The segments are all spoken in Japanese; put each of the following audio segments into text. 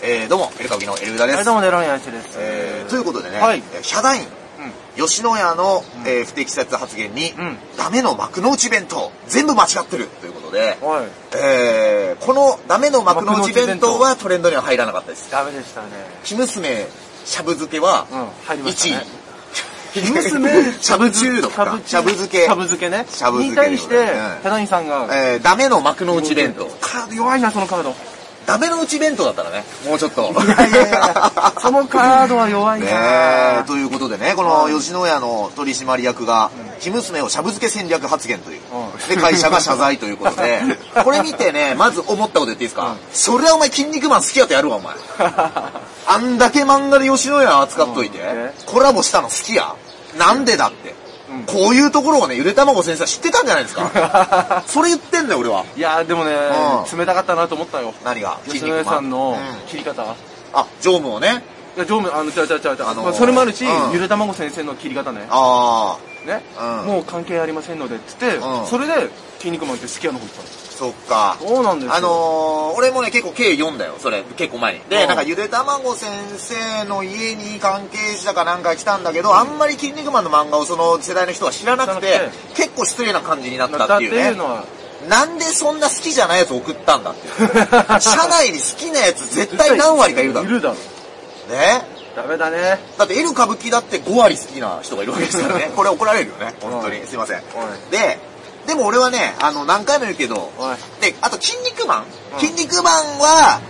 どうも、エルカブキのエルウダです。 どうも、ネロンヤンシです。 ということでね、 はい、 ヒャダイン、吉野家の、不適切発言に、ダメの幕の内弁当、全部間違ってるということで、 はい、 このダメの幕の内弁当はトレンドには入らなかったです。 ダメでしたね。 生娘しゃぶ漬けは、 入りましたね。 生娘しゃぶ中毒か。しゃぶ漬け。 しゃぶ漬けね。 しゃぶ漬け。 に対して、ヒャダインさんが、 ダメの幕の内弁当。 カード弱いな、そのカード。 ダメの内弁当だったらね、もうちょっと。 いやいやいや、そのカードは弱いな。 ということでね、この吉野家の取締役が、生娘をしゃぶ漬け戦略発言という。で、会社が謝罪ということで、これ見てね、まず思ったこと言っていいですか？それはお前筋肉マン好きやとやるわ、お前。あんだけ漫画で吉野家扱っといて、コラボしたの好きや。なんでだって。こういうところをね、ゆで卵先生は知ってたんじゃないですか。それ言ってんだよ、俺は。 いやでもね、冷たかったなと思ったよ。 何が？ 吉野家さんの切り方。 あ、常務をね。 いや、常務、それもあるし、ゆで卵先生の切り方ね。ね。もう関係ありませんので、つって、それで、筋肉マンって好きやの方行ったの。 そっか。 そうなんですよ。 俺もね、結構経緯読んだよ、それ、結構前に。で、なんかゆで卵先生の家に関係者かなんか来たんだけど、あんまり筋肉マンの漫画をその世代の人は知らなくて、結構失礼な感じになったっていうね。なんでそんな好きじゃないやつ送ったんだっていう。社内に好きなやつ絶対何割かいるだろ。 いるだろ。 ね。 ダメだね。 だって L 歌舞伎だって5割好きな人がいるわけですからね。これ怒られるよね。本当に。すいません。でも俺はね、何回も言うけど、で、あと、筋肉マンは、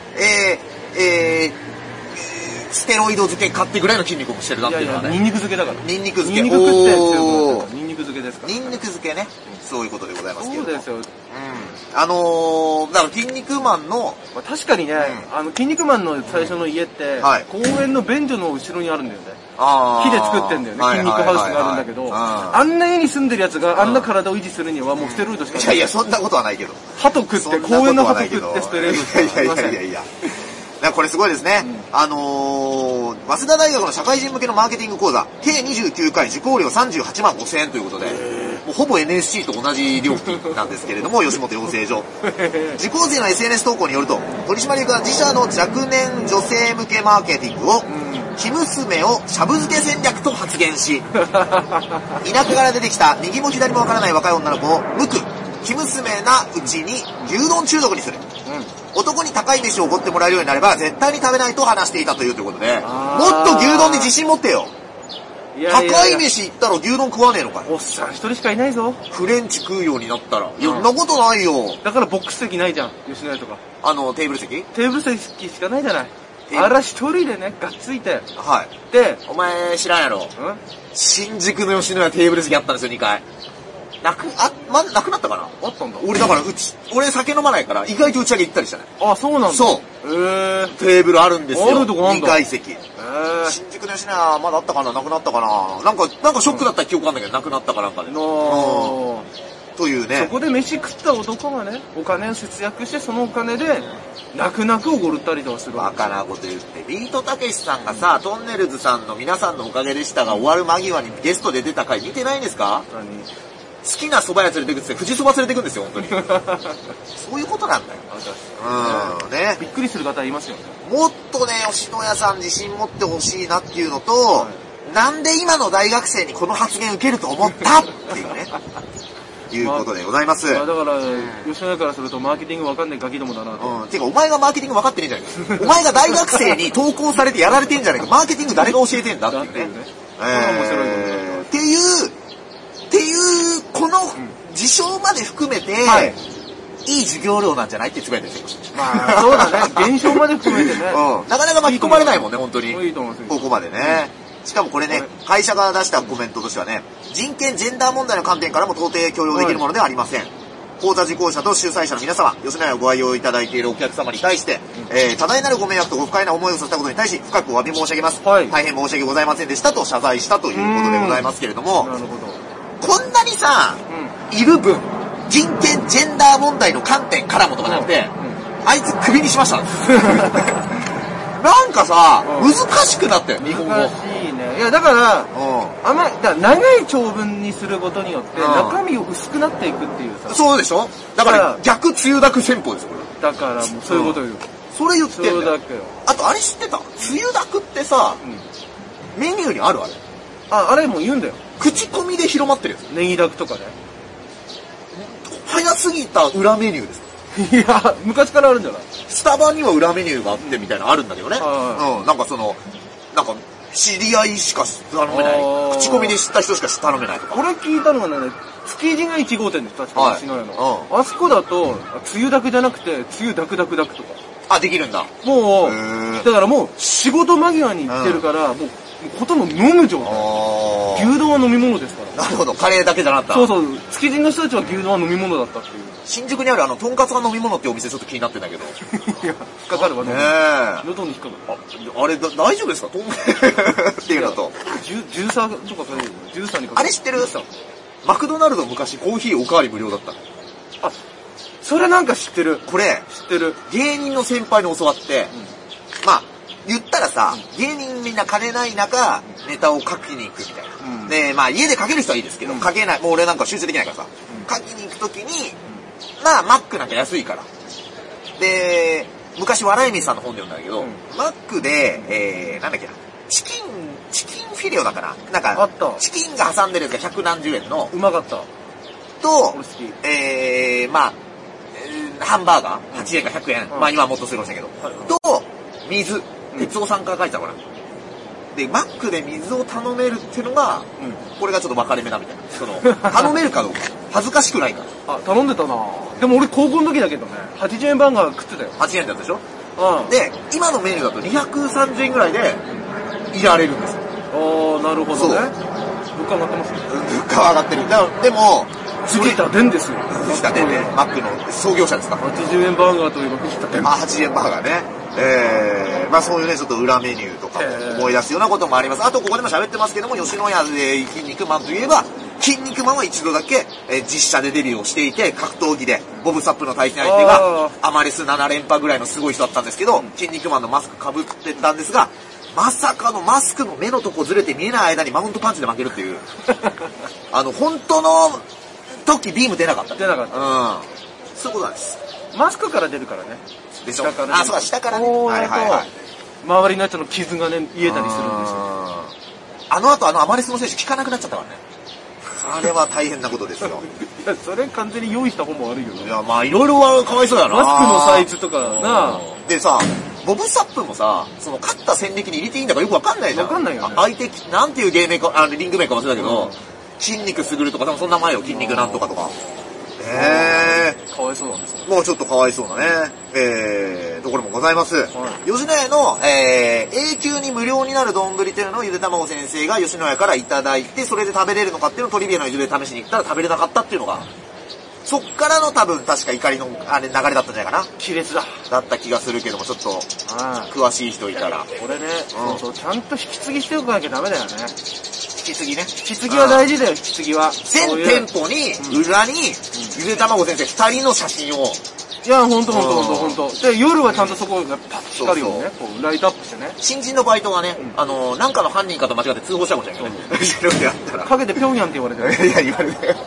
ステロイド漬け買ってぐらいの筋肉もしてるなっていうのはね。 ニンニク漬けだから。 ニンニク漬け。 ニンニク食って強くなったから。ニンニク漬けですから。 ニンニク漬けね。そういうことでございますけど。 そうですよ。 だから筋肉マンの、 確かにね、筋肉マンの最初の家って、公園の便所の後ろにあるんだよね。木で作ってんだよね。筋肉ハウスがあるんだけど、あんな家に住んでるやつがあんな体を維持するにはもうステロイドしかない。 いやいや、そんなことはないけど。 鳩食って、公園の鳩食ってステロイドしかない。 いや。これすごいですね。早稲田大学の社会人向けのマーケティング講座、計29回受講料38万5千円ということで、もうほぼ NSC と同じ料金なんですけれども、吉本養成所。受講生の SNS 投稿によると、取締役は自社の若年女性向けマーケティングを、生娘をしゃぶ漬け戦略と発言し、田舎から出てきた右も左もわからない若い女の子を無垢、生娘なうちに牛丼中毒にする。男に高い飯をおごってもらえるようになれば絶対に食べないと話していたということで、もっと牛丼に自信持ってよ。高い飯行ったら牛丼食わねえのかよ。 おっさん一人しかいないぞ。 フレンチ食うようになったら。いや、そんなことないよ。 だからボックス席ないじゃん、吉野家とか。 テーブル席？ テーブル席しかないじゃない。あら一人でね、がっついて。で、 お前知らんやろ。新宿の吉野家テーブル席あったんですよ、2回。まだなくなったかな？ あったんだ。 俺だから、俺酒飲まないから、意外と打ち上げ行ったりしたね。 あ、そうなんだ。 そう。テーブルあるんですよ。 あるとこなんだ。 2階席。新宿の吉野家まだあったかな？なくなったかな？なんかショックだった記憶あるんだけど、なくなったかなんかで。というね。 そこで飯食った男がね、お金を節約して、そのお金で、泣く泣くおごるったりとかするわけ。 バカなこと言って。ビートたけしさんがさ、トンネルズさんの皆さんのおかげでしたが終わる間際にゲストで出た回見てないんですか？ 何？ 好きな蕎麦屋連れてくって富士蕎麦連れてくんですよ、本当に。そういうことなんだよ。ね。 びっくりする方いますよね。 もっとね、吉野家さん自信持ってほしいなっていうのと、なんで今の大学生にこの発言受けると思ったっていうね。いうことでございます。 だから、吉野家からするとマーケティングわかんないガキどもだなと。 てか、お前がマーケティング分かってねえんじゃないか。お前が大学生に投稿されてやられてんじゃないか。マーケティング誰が教えてんだっていうね。っていう、この事象まで含めて、いい授業料なんじゃないってつぶやいてるんですよ。 まあ、そうだね。現象まで含めてね。 なかなか巻き込まれないもんね、本当に。 いいと思います。 ここまでね。しかもこれね、会社が出したコメントとしてはね、人権ジェンダー問題の観点からも到底許容できるものではありません。講座受講者と主催者の皆様、吉野家をご愛用いただいているお客様に対して、多大なるご迷惑とご不快な思いをさせたことに対し、深くお詫び申し上げます。大変申し訳ございませんでしたと謝罪したということでございますけれども、 なるほど。 こんなにさ、いる分、人権ジェンダー問題の観点からもとかじゃなくて、あいつクビにしました。なんかさ、難しくなったよ、日本語。 難しいね。いや、だから、長い長文にすることによって、中身を薄くなっていくっていうさ。 そうでしょ？だから、逆つゆだく戦法ですよ、これ。 だから、もうそういうことよ。 それ言ってんだよ。 つゆだく。 あとあれ知ってた？つゆだくってさ、メニューにあるあれ。 あれも言うんだよ。 口コミで広まってるやつ。 ネギだくとかね。 早すぎた裏メニューです。 いや、昔からあるんじゃない？ スタバには裏メニューがあってみたいなのあるんだけどね。なんか知り合いしか頼めない。口コミで知った人しか頼めないとか。 俺聞いたのがね、築地が1号店です、確かに。あそこだと、つゆだくじゃなくて、つゆだくだくだくとか。 あ、できるんだ。 もう、だからもう、仕事間際に行ってるから、もう、ほとんど飲む状態。牛丼は飲み物ですから。 なるほど、カレーだけじゃなかった。 そうそう、築地の人たちは牛丼は飲み物だったっていう。 新宿にあるとんかつが飲み物ってお店ちょっと気になってんだけど。 いや、引っかかるわね。喉に引っかかる。 あれ、大丈夫ですかっていうのと。 ジューサーとかそういう、ジューサーにかかる。 あれ知ってる？マクドナルド昔コーヒーおかわり無料だった。 あ、それなんか知ってる。 これ、 知ってる。 芸人の先輩に教わって、まあ、言ったらさ、芸人みんな金ない中、ネタを書きに行くみたいな。で、まあ家で書ける人はいいですけど、書けない、もう俺なんか集中できないからさ、書きに行くときに、まあマックなんか安いから。で、昔笑い飯さんの本で読んだんだけど、マックで、なんだっけな、チキンフィレオだから、なんか、チキンが挟んでるやつが百何十円の。 うまかった。 と、まあ、ハンバーガー ?8 円か100円。まあ今はもっとするかもしれないけど。と、水。哲夫さんから書いてたから。で、マックで水を頼めるっていうのが、これがちょっと分かれ目だみたいな。頼めるかどうか。恥ずかしくないから。 あ、頼んでたな。でも俺高校の時だけどね、80円バーガー食ってたよ。 8円だったでしょ？で、今のメニューだと230円ぐらいで、いられるんですよ。 ああ、なるほどね。物価上がってますね。 物価は上がってる。でも、 藤田伝ですよ。 藤田伝ね、マックの創業者ですか。 80円バーガーといえば藤田伝。 あ、80円バーガーね。まあそういうね、ちょっと裏メニューとか思い出すようなこともあります。あとここでも喋ってますけども、吉野家で筋肉マンといえば、筋肉マンは一度だけ、実写でデビューをしていて、格闘技で、ボブサップの対戦相手が、アマレス7連覇ぐらいのすごい人だったんですけど、筋肉マンのマスク被ってたんですが、まさかのマスクの目のとこずれて見えない間にマウントパンチで負けるっていう。本当の時ビーム出なかった。 出なかった。 そういうことなんです。 マスクから出るからね。 でしょ。あ、そうだ、下からね。 周りのやつの傷がね、癒えたりするんですよ。 あの後アマレスの選手効かなくなっちゃったからね。あれは大変なことですよ。 いや、それ完全に用意した方も悪いよね。 いや、まあいろいろはかわいそうだな。 マスクのサイズとかな。 でさ、ボブサップもさ、その勝った戦歴に入れていいんだかよくわかんないじゃん。 わかんないよね。 相手、なんていうゲームか、リング名か忘れたけど、筋肉すぐるとか、多分そんな前よ、筋肉なんとかとか。 かわいそうなんですね。 もうちょっとかわいそうなね、ところもございます。吉野家の、永久に無料になる丼っていうのをゆでたまご先生が吉野家からいただいて、それで食べれるのかっていうのをトリビアのゆで試しに行ったら食べれなかったっていうのが、そっからの多分確か怒りの流れだったんじゃないかな。 亀裂だ。 だった気がするけども、ちょっと、詳しい人いたら。 これね、そう、ちゃんと引き継ぎしておかなきゃダメだよね。 引き継ぎね。 引き継ぎは大事だよ、引き継ぎは。 全店舗に、裏に、ゆでたまご先生2人の写真を。 いや、ほんと。で、夜はちゃんとそこがパッと光るようにね、こう、ライトアップしてね。 新人のバイトがね、なんかの犯人かと間違って通報したかもしれないけどね。 陰でピョンヤンって言われてる。 いや、言われて。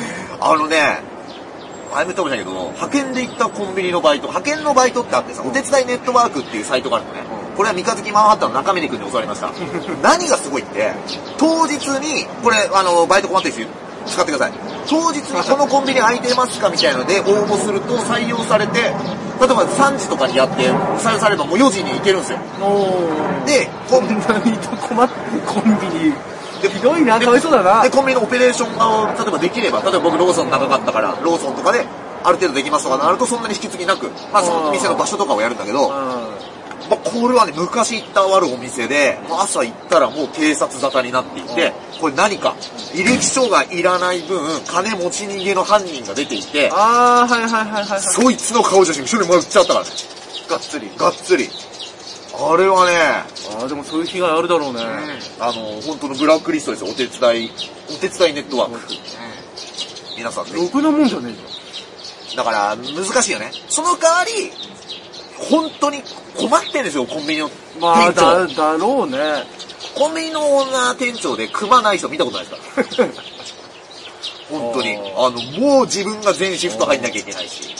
前も言ったかもしれないけど、派遣で行ったコンビニのバイト、派遣のバイトってあってさ、お手伝いネットワークっていうサイトがあるのね。これは三日月マンハッタンの中峰君に教わりました。何がすごいって、当日に、これ、バイト困ってる人使ってください。当日にこのコンビニ空いてますかみたいなので応募すると採用されて、例えば3時とかにやって採用されればもう4時に行けるんですよ。で、 こんなに困ってコンビニ。ひどいな、かわいそうだな。 で、コンビニのオペレーションが、例えばできれば、例えば僕ローソン長かったから、ローソンとかで、ある程度できますとかなると、そんなに引き継ぎなく、まあその店の場所とかをやるんだけど、まあこれはね、昔行ったあるお店で、朝行ったらもう警察沙汰になっていて、これ何か、履歴書がいらない分、金持ち逃げの犯人が出ていて、そいつの顔写真、一人もらっちゃったからね。 がっつり。 あれはね、 でもそういう被害あるだろうね。 本当のブラックリストですよ。お手伝いネットワーク。皆さんね。 ろくなもんじゃねえじゃん。だから、難しいよね。その代わり、本当に困ってんですよ、コンビニの店長。 まあ、だろうね。 コンビニのオーナー店長で組まない人見たことないですから。本当に。もう自分が全シフト入んなきゃいけないし。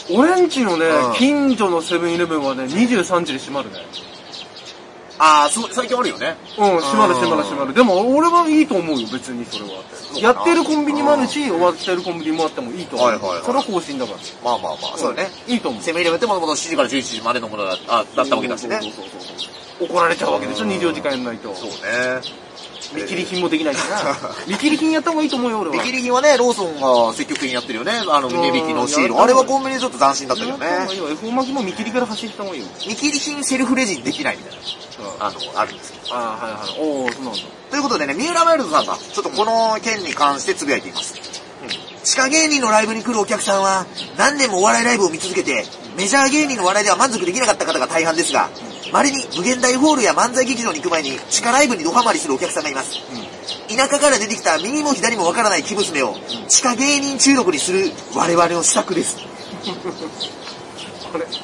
俺んちのね、近所のセブンイレブンはね、23時で閉まるね。 ああ、最近あるよね。 うん、閉まる。でも俺はいいと思うよ、別にそれは。やってるコンビニもあるし、終わってるコンビニもあってもいいと思う。それは方針だから。 まあ、そうだね。 いいと思う。 セブンイレブンってもともと7時から11時までのものだったわけだしね。 怒られちゃうわけでしょ、24時間やんないと。 そうね。 見切り品もできないしな。見切り品やった方がいいと思うよ、俺は。 見切り品はね、ローソンが積極的にやってるよね。値引きのシール。あれはコンビニでちょっと斬新だったけどね。 恵方巻きも見切りから走った方がいいよ。 見切り品セルフレジにできないみたいな。あるんですよ。 おー、そうなんだ。 ということでね、三浦マイルドさんが、ちょっとこの件に関してつぶやいています。地下芸人のライブに来るお客さんは、何年もお笑いライブを見続けて、メジャー芸人の笑いでは満足できなかった方が大半ですが、稀に無限大ホールや漫才劇場に行く前に地下ライブにドハマりするお客さんがいます。田舎から出てきた右も左もわからない木娘を地下芸人中毒にする我々の施策です。 これ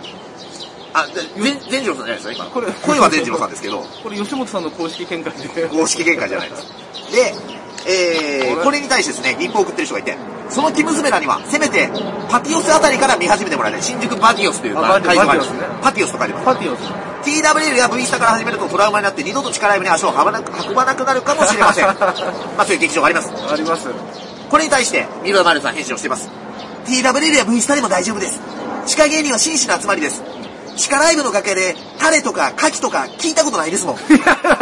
善次郎さんじゃないですか、今。声は善次郎さんですけど。 これ吉本さんの公式見解で。 公式見解じゃないです。で、これに対してですね、日報を送ってる人がいて、その生娘らには、せめて、パティオスあたりから見始めてもらいたい。新宿パティオスという会場があります。パティオスと書いてます。 パティオス。 TWL や V スタから始めるとトラウマになって二度と地下ライブに足を運ばなくなるかもしれません。まあそういう劇場があります。 あります。 これに対して、三浦マルさん返信をしています。TWL や V スタでも大丈夫です。地下芸人は真摯な集まりです。地下ライブの楽屋で、タレとかカキとか聞いたことないですもん。 カキ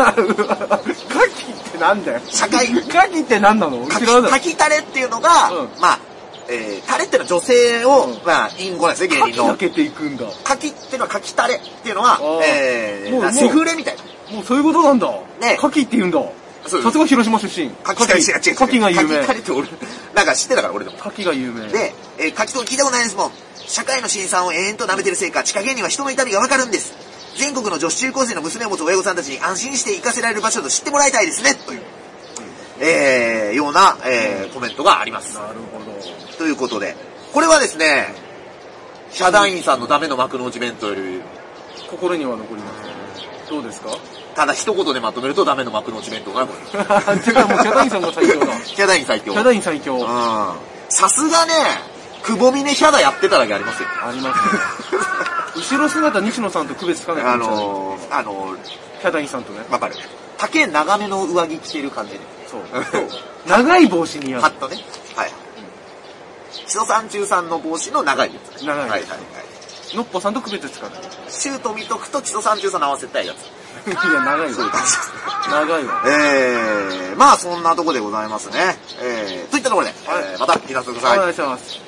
ってなんだよ。カキって何なの？ カキタレっていうのが、まあ、タレってのは女性を、まあ、隠語なんですね、芸人の。 カキだけていくんだ。 カキっていうのはカキタレっていうのは、セフレみたいな。 もうそういうことなんだ。 ね。 カキって言うんだ。さすが広島出身。 カキタレ違う。 カキが有名。 カキタレって俺、なんか知ってたから俺でも。 カキが有名。 で、カキと聞いたことないですもん。社会の辛酸を延々と舐めてるせいか、地下芸人は人の痛みがわかるんです。全国の女子中高生の娘を持つ親御さんたちに安心して行かせられる場所と知ってもらいたいですね、という、ような、コメントがあります。 なるほど。 ということで、これはですね、ヒャダインさんのダメの幕の内弁当より、 心には残りますね。どうですか？ ただ一言でまとめるとダメの幕の内弁当がこれ。 てかもうヒャダインさんが最強だ。 ヒャダイン最強。 ヒャダイン最強。 さすがね、くぼみねヒャダやってただけありますよ。 ありますね。後ろ姿西野さんと区別つかないかもしれない。ヒャダインさんとね。 わかる。丈長めの上着着てる感じで。 そう。長い帽子にやる。 ハットね。はい。千戸さん中さんの帽子の長いやつ。 長い。はい。のっぽさんと区別つかない。 シュート見とくと千戸さん中さんの合わせたいやつ。 いや、長いわ。長いわ。 まあそんなとこでございますね。といったところで、また聞かせてください。 お願いします。